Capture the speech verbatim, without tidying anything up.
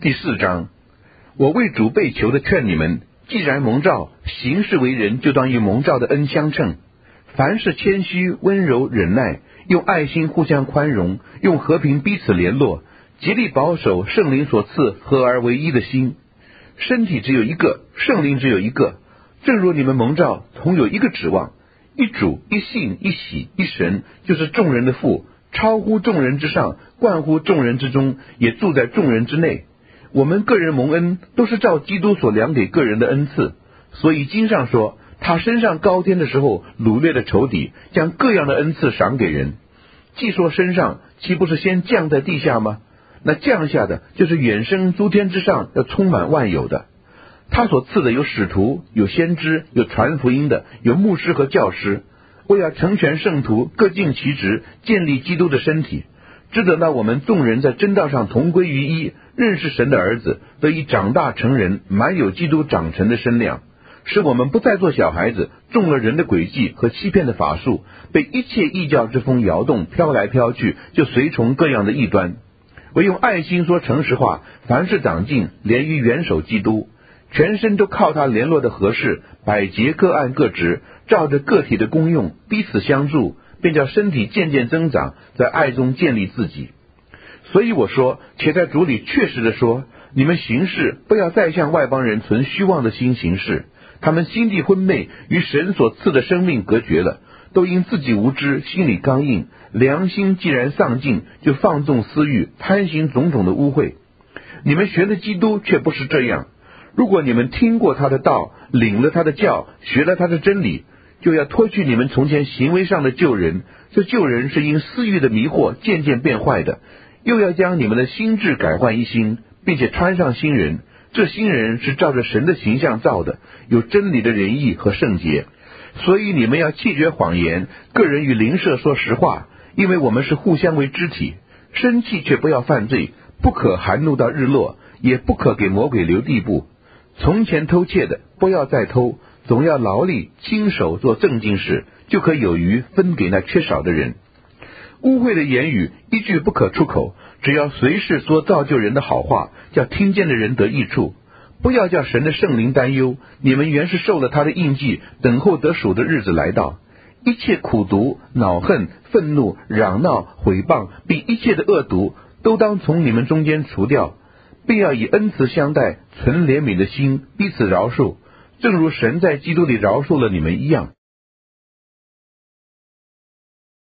第四章，我为主被囚的劝你们，既然蒙召，行事为人就当与蒙召的恩相称。凡事谦虚、温柔、忍耐，用爱心互相宽容，用和平彼此联络，竭力保守圣灵所赐合而为一的心。身体只有一个，圣灵只有一个，正如你们蒙召同有一个指望，一主、一信、一喜、一神，就是众人的父，超乎众人之上，冠乎众人之中，也住在众人之内。我们个人蒙恩，都是照基督所量给个人的恩赐。所以经上说，他升上高天的时候，掳掠的仇敌，将各样的恩赐赏给人。既说升上，岂不是先降在地下吗？那降下的，就是远升诸天之上，要充满万有的。他所赐的有使徒，有先知，有传福音的，有牧师和教师，为要成全圣徒，各尽其职，建立基督的身体，只等到我们众人在真道上同归于一，认识神的儿子，得以长大成人，满有基督长成的身量，使我们不再做小孩子，中了人的诡计和欺骗的法术，被一切异教之风摇动，飘来飘去，就随从各样的异端。唯用爱心说诚实话，凡事长进，连于元首基督，全身都靠他联络的合适，百节各按各职，照着个体的功用，彼此相助，便叫身体渐渐增长，在爱中建立自己。所以我说，且在主里确实的说，你们行事不要再向外邦人存虚妄的心行事，他们心地昏昧，与神所赐的生命隔绝了，都因自己无知，心里刚硬，良心既然丧尽，就放纵私欲，贪行种种的污秽。你们学的基督却不是这样。如果你们听过他的道，领了他的教，学了他的真理，就要脱去你们从前行为上的旧人，这旧人是因私欲的迷惑渐渐变坏的，又要将你们的心智改换一新，并且穿上新人，这新人是照着神的形象造的，有真理的仁义和圣洁。所以你们要弃绝谎言，个人与邻舍说实话，因为我们是互相为肢体。生气却不要犯罪，不可含怒到日落，也不可给魔鬼留地步。从前偷窃的，不要再偷，总要劳力亲手做正经事，就可有余分给那缺少的人。污秽的言语一句不可出口，只要随时说造就人的好话，叫听见的人得益处。不要叫神的圣灵担忧，你们原是受了他的印记，等候得赎的日子来到。一切苦毒、恼恨、愤怒、嚷闹、毁谤，并一切的恶毒，都当从你们中间除掉，并要以恩慈相待，存怜悯的心，彼此饶恕，正如神在基督里饶恕了你们一样。